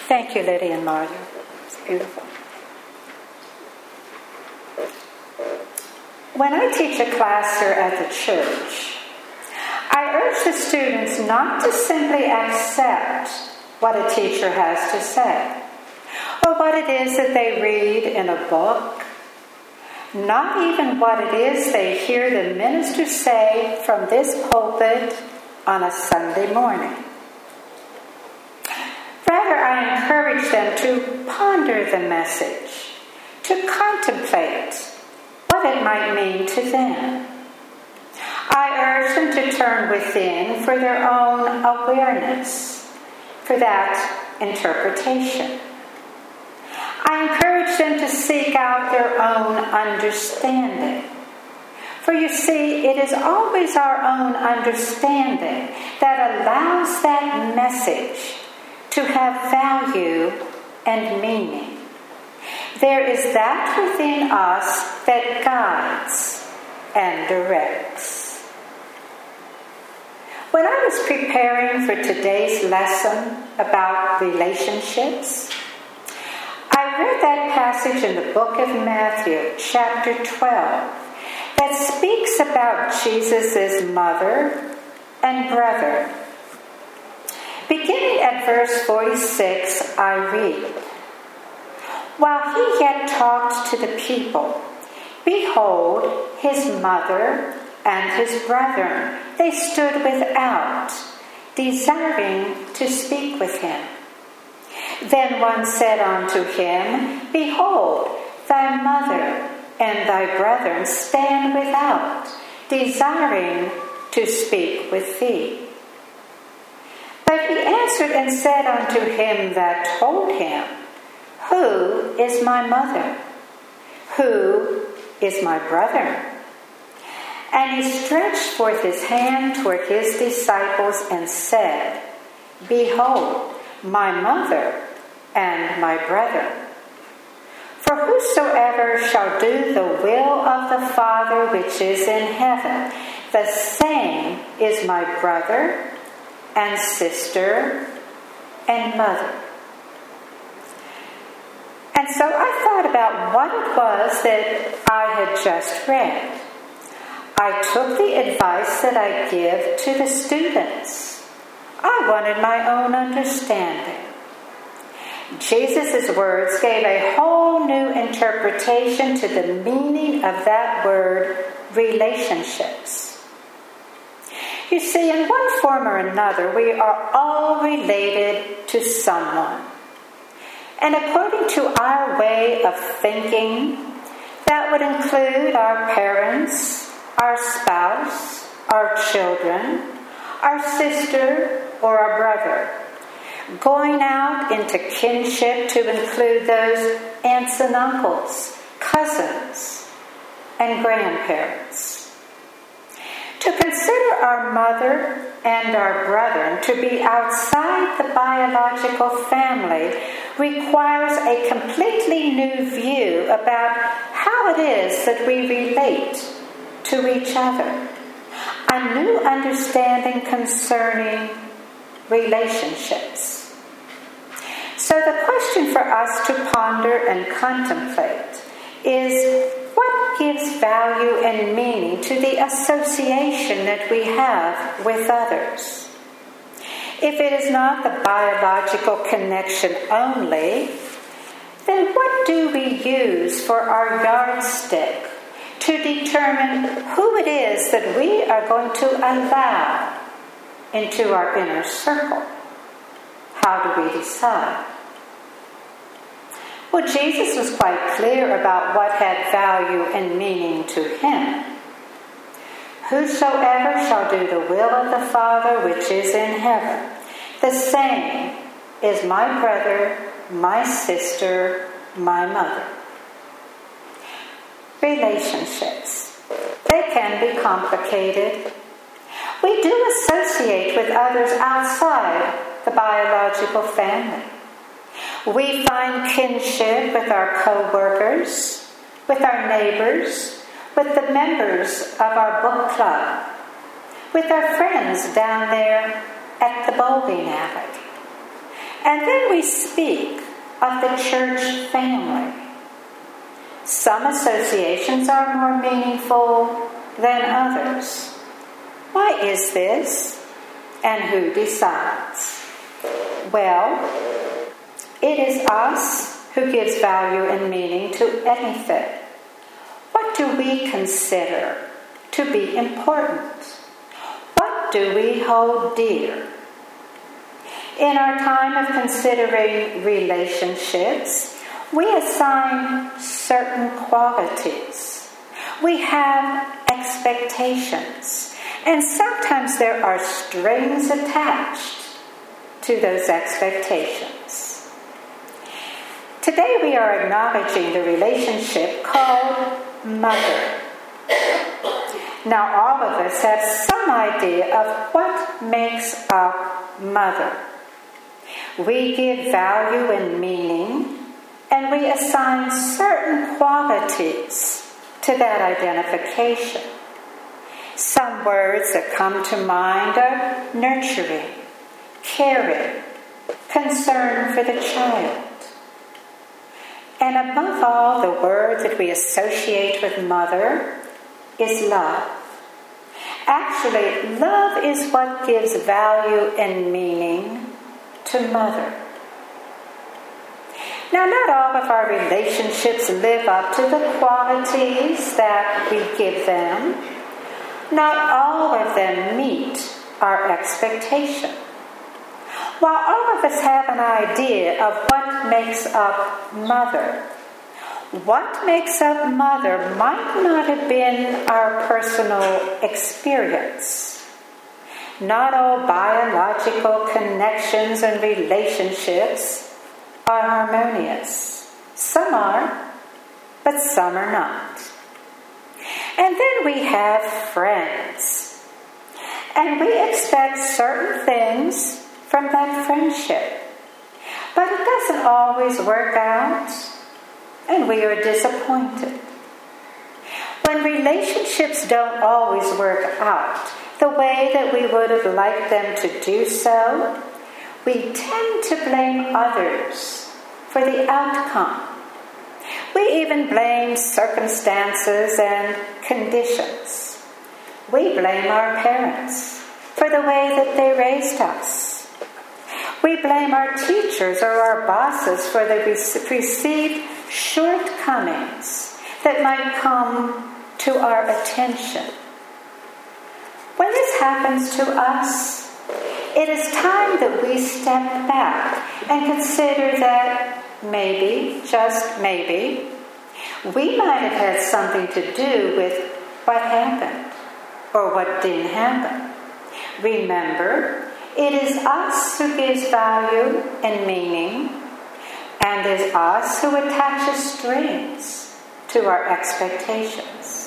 Thank you, Lydia and Martha. It's beautiful. When I teach a class here at the church, I urge the students not to simply accept what a teacher has to say, or what it is that they read in a book, not even what it is they hear the minister say from this pulpit on a Sunday morning. Rather, I encourage them to ponder the message, to contemplate what it might mean to them. I urge them to turn within for their own awareness, for that interpretation. I encourage them to seek out their own understanding. For you see, it is always our own understanding that allows that message to have value and meaning. There is that within us that guides and directs. When I was preparing for today's lesson about relationships, I read that passage in the book of Matthew, chapter 12, that speaks about Jesus' mother and brother. Beginning at verse 46, I read, "While he yet talked to the people, behold, his mother and his brethren, they stood without, desiring to speak with him. Then one said unto him, Behold, thy mother and thy brethren stand without, desiring to speak with thee. But he answered and said unto him that told him, Who is my mother? Who is my brother? And he stretched forth his hand toward his disciples and said, Behold, my mother and my brethren. For whosoever shall do the will of the Father which is in heaven, the same is my brother and sister and mother." And so I thought about what it was that I had just read. I took the advice that I give to the students. I wanted my own understanding. Jesus' words gave a whole new interpretation to the meaning of that word, relationships. You see, in one form or another, we are all related to someone. And according to our way of thinking, that would include our parents, our spouse, our children, our sister, or our brother. Going out into kinship to include those aunts and uncles, cousins, and grandparents. To consider our mother and our brethren to be outside the biological family requires a completely new view about how it is that we relate to each other. A new understanding concerning relationships. So the question for us to ponder and contemplate is, what gives value and meaning to the association that we have with others? If it is not the biological connection only, then what do we use for our yardstick to determine who it is that we are going to allow into our inner circle? How do we decide? Well, Jesus was quite clear about what had value and meaning to him. Whosoever shall do the will of the Father which is in heaven, the same is my brother, my sister, my mother. Relationships. They can be complicated. We do associate with others outside the biological family. We find kinship with our co-workers, with our neighbors, with the members of our book club, with our friends down there at the bowling alley. And then we speak of the church family. Some associations are more meaningful than others. Why is this? And who decides? Well, it is us who gives value and meaning to anything. What do we consider to be important? What do we hold dear? In our time of considering relationships, we assign certain qualities. We have expectations, and sometimes there are strings attached to those expectations. Today we are acknowledging the relationship called mother. Now all of us have some idea of what makes up mother. We give value and meaning, and we assign certain qualities to that identification. Some words that come to mind are nurturing, caring, concern for the child. And above all, the word that we associate with mother is love. Actually, love is what gives value and meaning to mother. Now, not all of our relationships live up to the qualities that we give them. Not all of them meet our expectation. While all of us have an idea of what makes up mother, what makes up mother might not have been our personal experience. Not all biological connections and relationships are harmonious. Some are, but some are not. And then we have friends. And we expect certain things from that friendship. But it doesn't always work out, and we are disappointed. When relationships don't always work out the way that we would have liked them to do so, we tend to blame others for the outcome. We even blame circumstances and conditions. We blame our parents for the way that they raised us. We blame our teachers or our bosses for the perceived shortcomings that might come to our attention. When this happens to us, it is time that we step back and consider that maybe, just maybe, we might have had something to do with what happened or what didn't happen. Remember, it is us who gives value and meaning, and it is us who attaches strings to our expectations.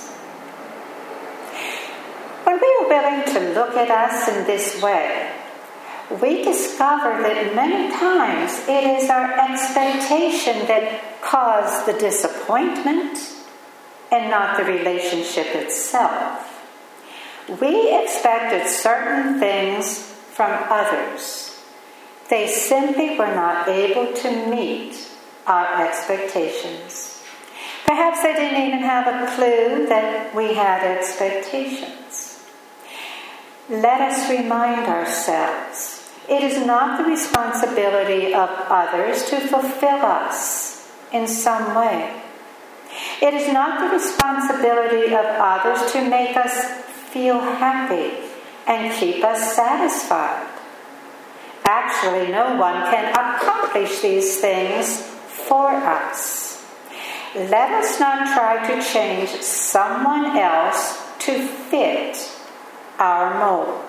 When we are willing to look at us in this way, we discover that many times it is our expectation that caused the disappointment and not the relationship itself. We expected certain things from others. They simply were not able to meet our expectations. Perhaps they didn't even have a clue that we had expectations. Let us remind ourselves, it is not the responsibility of others to fulfill us in some way. It is not the responsibility of others to make us feel happy and keep us satisfied. Actually, no one can accomplish these things for us. Let us not try to change someone else to fit our mold.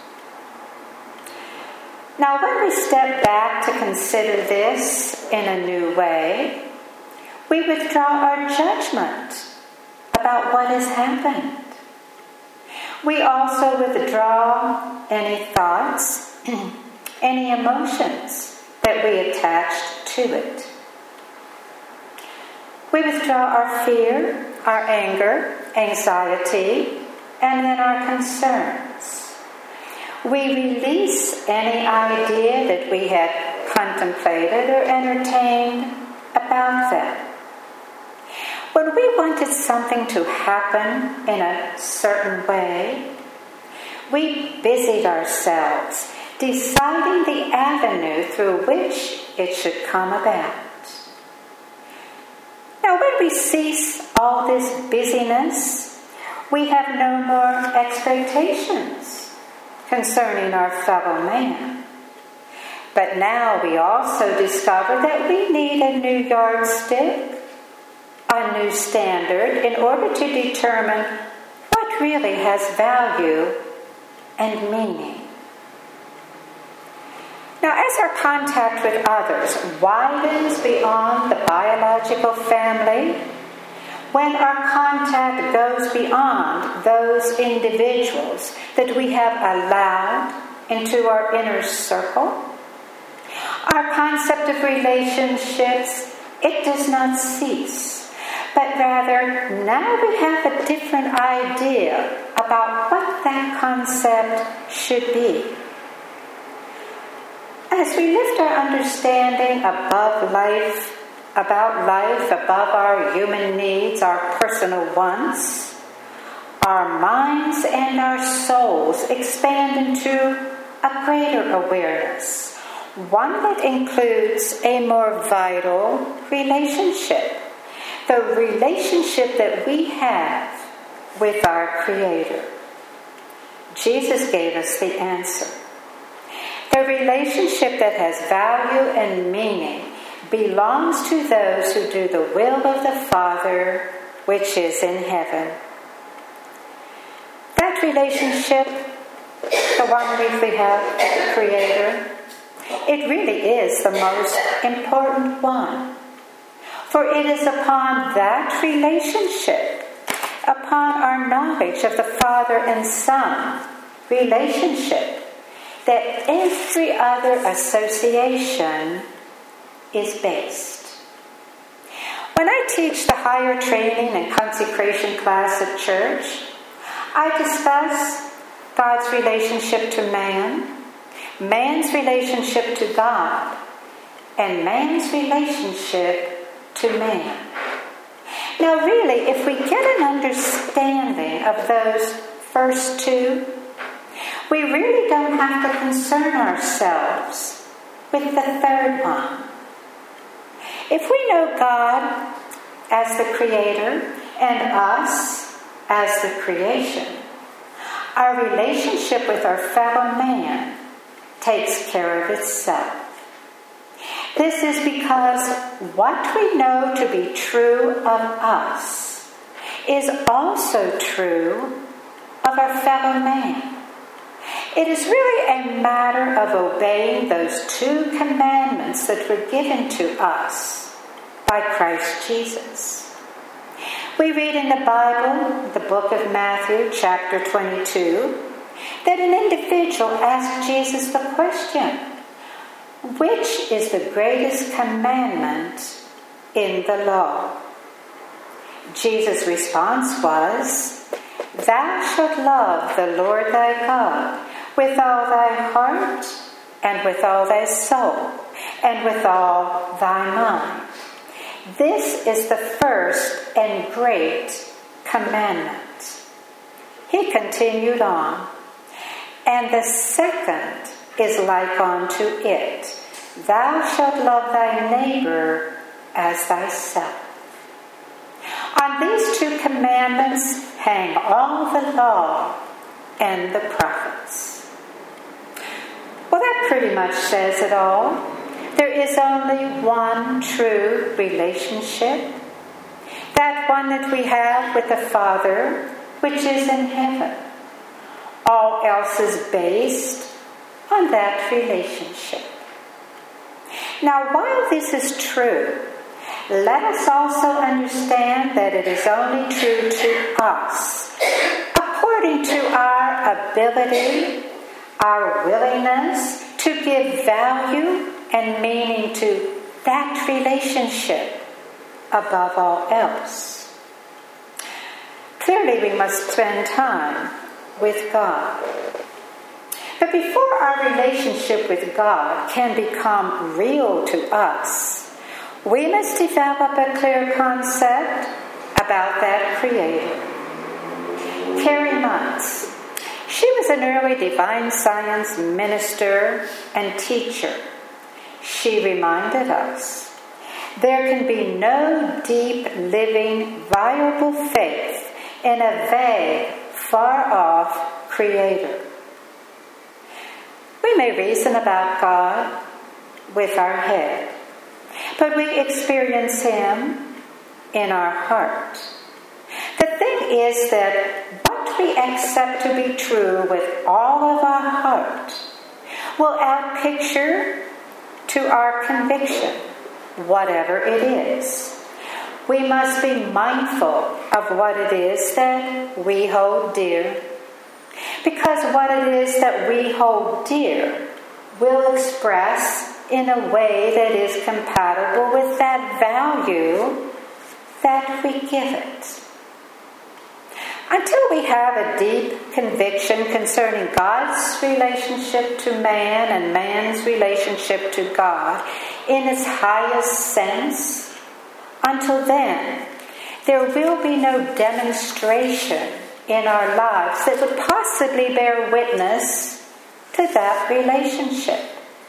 Now, when we step back to consider this in a new way, we withdraw our judgment about what has happened. We also withdraw any thoughts, any emotions that we attached to it. We withdraw our fear, our anger, anxiety, and then our concerns. We release any idea that we had contemplated or entertained about them. When we wanted something to happen in a certain way, we busied ourselves deciding the avenue through which it should come about. Now, when we cease all this busyness, we have no more expectations concerning our fellow man. But now we also discover that we need a new yardstick, a new standard, in order to determine what really has value and meaning. Now, as our contact with others widens beyond the biological family, when our contact goes beyond those individuals that we have allowed into our inner circle, our concept of relationships, it does not cease, but rather now we have a different idea about what that concept should be. As we lift our understanding about life, above our human needs, our personal wants, our minds and our souls expand into a greater awareness, one that includes a more vital relationship, the relationship that we have with our Creator. Jesus gave us the answer. The relationship that has value and meaning belongs to those who do the will of the Father, which is in heaven. That relationship, the one we have with the Creator, it really is the most important one. For it is upon that relationship, upon our knowledge of the Father and Son relationship, that every other association is based. When I teach the higher training and consecration class at church, I discuss God's relationship to man, man's relationship to God, and man's relationship to man. Now really, if we get an understanding of those first two, we really don't have to concern ourselves with the third one. If we know God as the Creator and us as the creation, our relationship with our fellow man takes care of itself. This is because what we know to be true of us is also true of our fellow man. It is really a matter of obeying those two commandments that were given to us by Christ Jesus. We read in the Bible, the book of Matthew, chapter 22, that an individual asked Jesus the question, which is the greatest commandment in the law? Jesus' response was, thou shalt love the Lord thy God with all thy heart, and with all thy soul, and with all thy mind. This is the first and great commandment. He continued on, and the second is like unto it, thou shalt love thy neighbor as thyself. On these two commandments hang all the law and the prophets. Well, that pretty much says it all. There is only one true relationship, that one that we have with the Father, which is in heaven. All else is based on that relationship. Now, while this is true, let us also understand that it is only true to us, according to our ability, our willingness to give value and meaning to that relationship above all else. Clearly, we must spend time with God. But before our relationship with God can become real to us, we must develop a clear concept about that Creator. Carrie Muntz. She was an early divine science minister and teacher. She reminded us, there can be no deep, living, viable faith in a vague, far-off Creator. We may reason about God with our head, but we experience Him in our heart. The thing is that what we accept to be true with all of our heart will add picture to our conviction, whatever it is. We must be mindful of what it is that we hold dear, because what it is that we hold dear will express in a way that is compatible with that value that we give it. Until we have a deep conviction concerning God's relationship to man and man's relationship to God in its highest sense, until then, there will be no demonstration in our lives that would possibly bear witness to that relationship.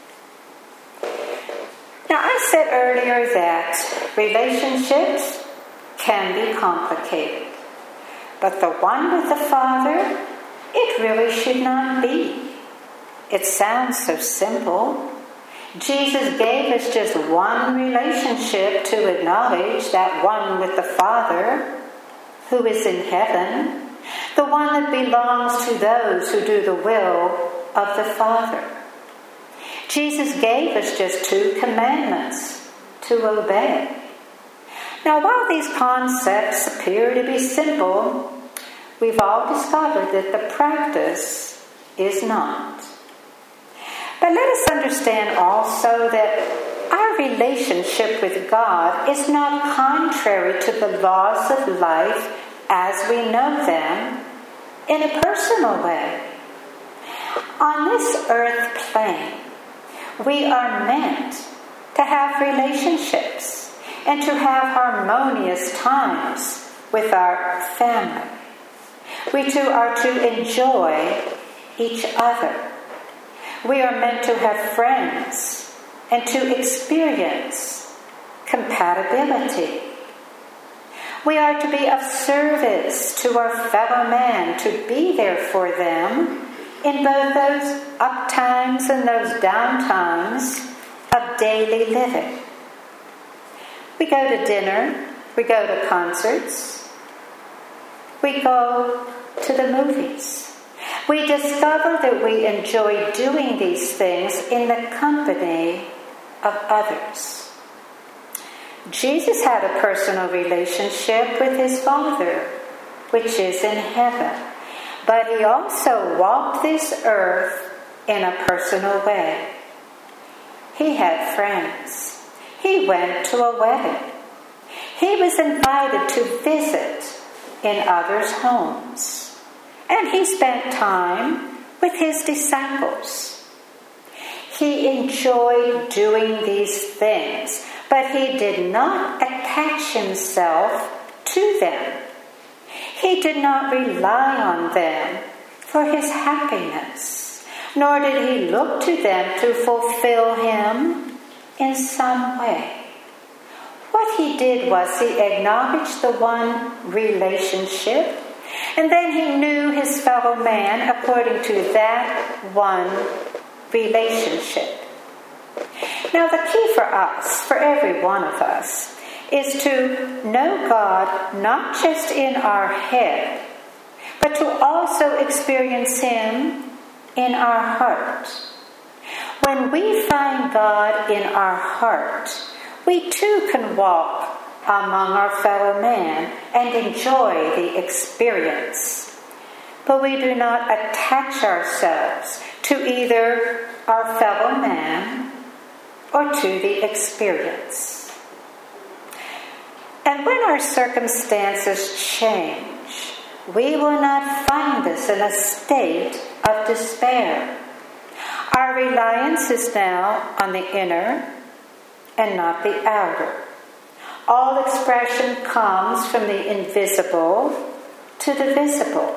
Now, I said earlier that relationships can be complicated. But the one with the Father, it really should not be. It sounds so simple. Jesus gave us just one relationship to acknowledge, that one with the Father who is in heaven, the one that belongs to those who do the will of the Father. Jesus gave us just 2 commandments to obey. Now, while these concepts appear to be simple, we've all discovered that the practice is not. But let us understand also that our relationship with God is not contrary to the laws of life as we know them in a personal way. On this earth plane, we are meant to have relationships and to have harmonious times with our family. We too are to enjoy each other. We are meant to have friends and to experience compatibility. We are to be of service to our fellow man, to be there for them in both those up times and those down times of daily living. We go to dinner, we go to concerts, we go to the movies. We discover that we enjoy doing these things in the company of others. Jesus had a personal relationship with his Father, which is in heaven, but he also walked this earth in a personal way. He had friends. He went to a wedding. He was invited to visit in others' homes. And he spent time with his disciples. He enjoyed doing these things, but he did not attach himself to them. He did not rely on them for his happiness, nor did he look to them to fulfill him in some way. What he did was he acknowledged the one relationship, and then he knew his fellow man according to that one relationship. Now, the key for us, for every one of us, is to know God not just in our head, but to also experience Him in our heart. When we find God in our heart, we too can walk among our fellow man and enjoy the experience. But we do not attach ourselves to either our fellow man or to the experience. And when our circumstances change, we will not find us in a state of despair. Our reliance is now on the inner and not the outer. All expression comes from the invisible to the visible.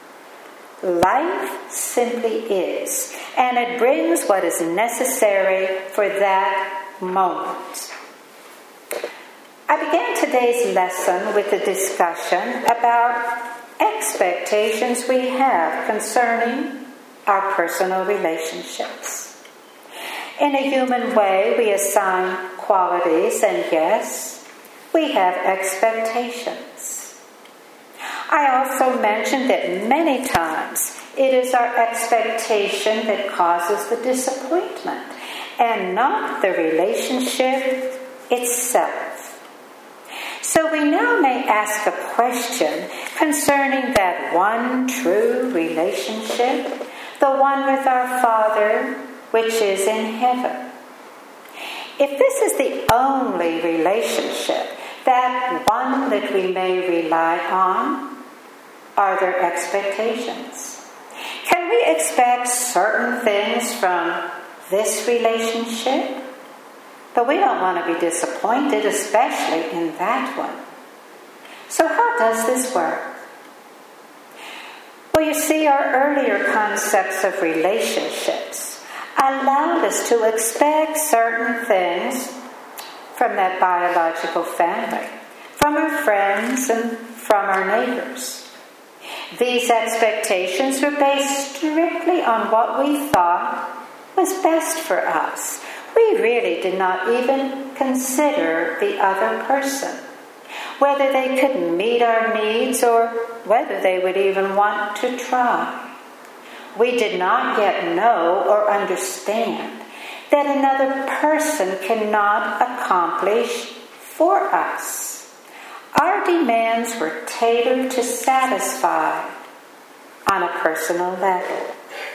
Life simply is, and it brings what is necessary for that moment. I began today's lesson with a discussion about expectations we have concerning our personal relationships. In a human way, we assign qualities, and yes, we have expectations. I also mentioned that many times it is our expectation that causes the disappointment and not the relationship itself. So we now may ask a question concerning that one true relationship, the one with our Father which is in heaven. If this is the only relationship, that one that we may rely on, are there expectations? Can we expect certain things from this relationship? But we don't want to be disappointed, especially in that one. So how does this work? Well, you see, our earlier concepts of relationships allowed us to expect certain things from that biological family, from our friends and from our neighbors. These expectations were based strictly on what we thought was best for us. We really did not even consider the other person, whether they could meet our needs or whether they would even want to try. We did not yet know or understand that another person cannot accomplish for us. Our demands were tailored to satisfy on a personal level.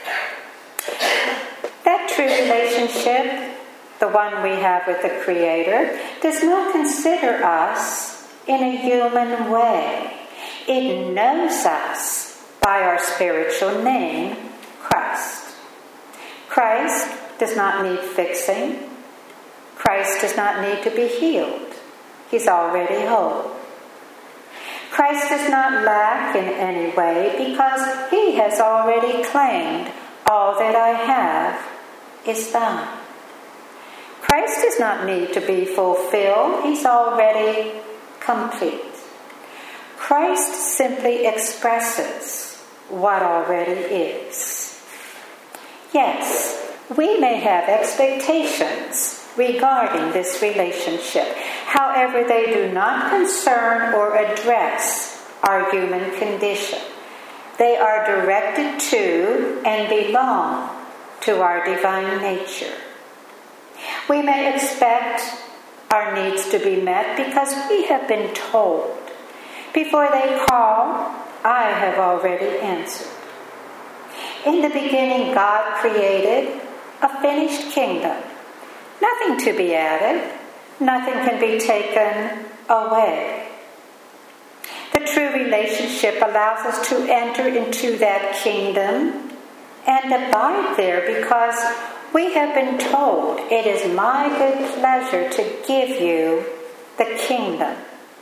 That true relationship, the one we have with the Creator, does not consider us in a human way. It knows us by our spiritual name, Christ. Christ does not need fixing. Christ does not need to be healed. He's already whole. Christ does not lack in any way because he has already claimed, all that I have is thine. Christ does not need to be fulfilled. He's already complete. Christ simply expresses what already is. Yes, we may have expectations regarding this relationship. However, they do not concern or address our human condition. They are directed to and belong to our divine nature. We may expect our needs to be met because we have been told, before they call, I have already answered. In the beginning, God created a finished kingdom. Nothing to be added, nothing can be taken away. The true relationship allows us to enter into that kingdom and abide there because we have been told, it is my good pleasure to give you the kingdom.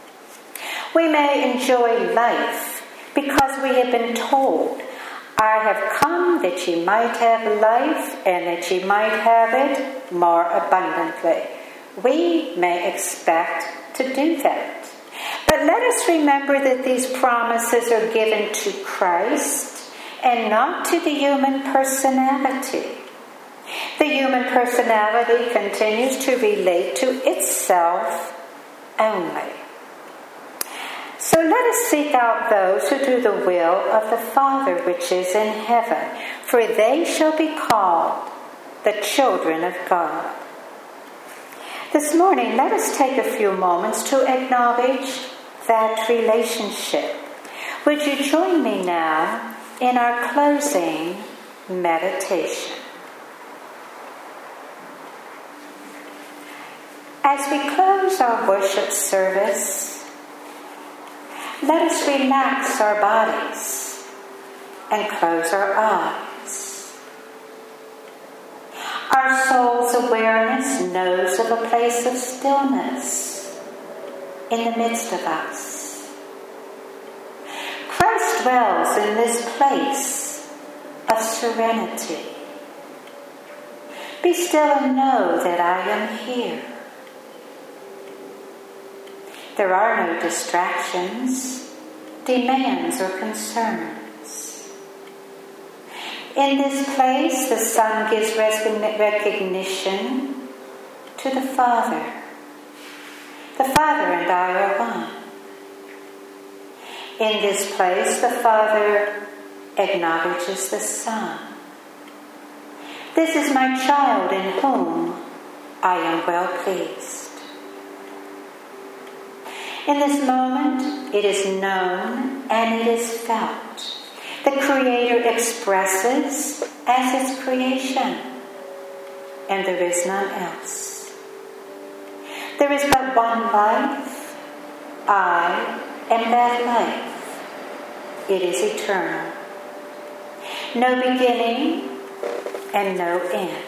We may enjoy life because we have been told, I have come that ye might have life and that ye might have it more abundantly. We may expect to do that. But let us remember that these promises are given to Christ and not to the human personality. The human personality continues to relate to itself only. So let us seek out those who do the will of the Father which is in heaven, for they shall be called the children of God. This morning, let us take a few moments to acknowledge that relationship. Would you join me now in our closing meditation? As we close our worship service, let us relax our bodies and close our eyes. Our soul's awareness knows of a place of stillness in the midst of us. Christ dwells in this place of serenity. Be still and know that I am here. There are no distractions, demands, or concerns. In this place, the Son gives recognition to the Father. The Father and I are one. In this place, the Father acknowledges the Son. This is my child in whom I am well pleased. In this moment, it is known and it is felt. The Creator expresses as its creation, and there is none else. There is but one life. I am that life. It is eternal. No beginning and no end.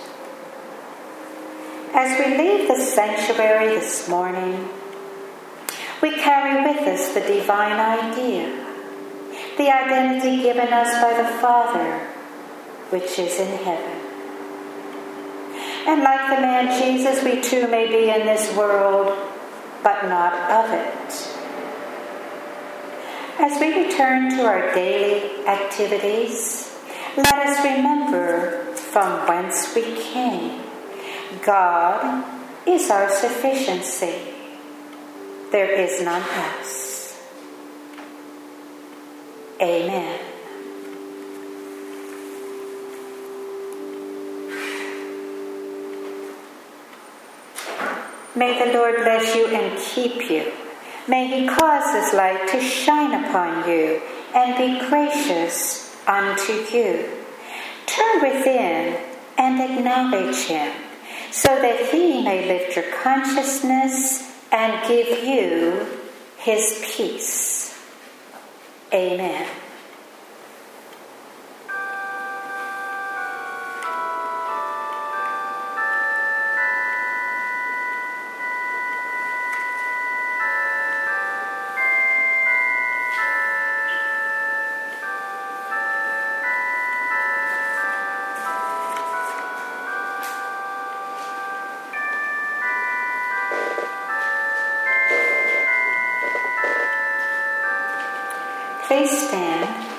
As we leave the sanctuary this morning, we carry with us the divine idea, the identity given us by the Father, which is in heaven. And like the man Jesus, we too may be in this world, but not of it. As we return to our daily activities, let us remember from whence we came. God is our sufficiency. There is none else. Amen. May the Lord bless you and keep you. May He cause His light to shine upon you and be gracious unto you. Turn within and acknowledge Him, so that He may lift your consciousness and give you His peace. Amen. Please stand.